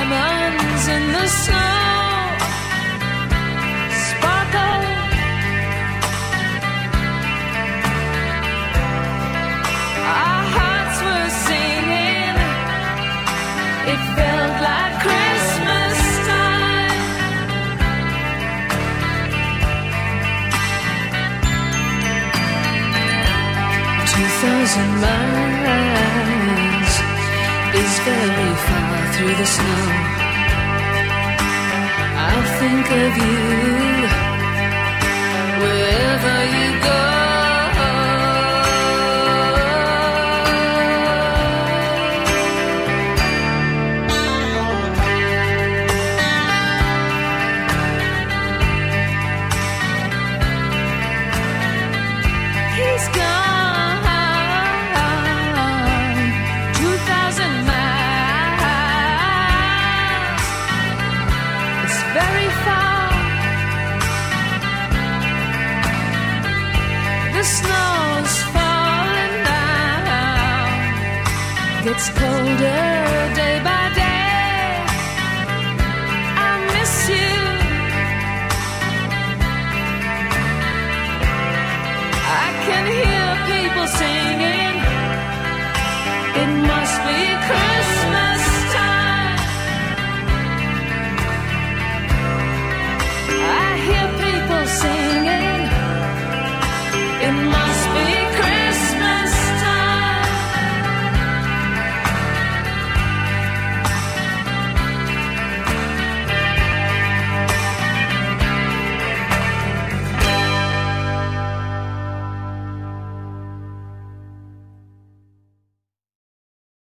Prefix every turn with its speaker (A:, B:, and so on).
A: diamonds in the snow sparkle. Our hearts were singing, it felt like Christmas time. 2,000 miles is very far through the snow. I'll think of you wherever you go. He's gone. Very far. The snow's falling down, gets colder day by day. I miss you. I can hear people singing.